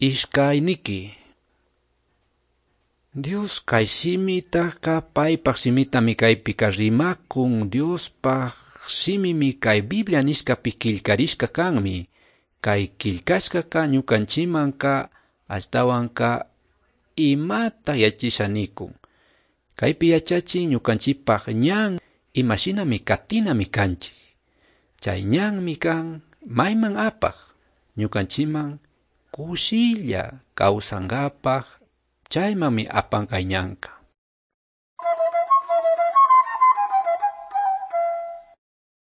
ishkay niki. Dios kay simitaka paypaq simitami kaypi rimakun Diospaq simimi kay Biblia nishkapi qillkarishka kanmi. Kay qillkashkaka ñukanchimanka ashtawanka imata yachisha nikun. Kaypi yachachin ñukanchipaq ñan imashinami katinami kanchik. Chay ñanmi kan mayman apaq ñukanchiman kushilla kawsankapaq chaymanmi apan kay ñanka.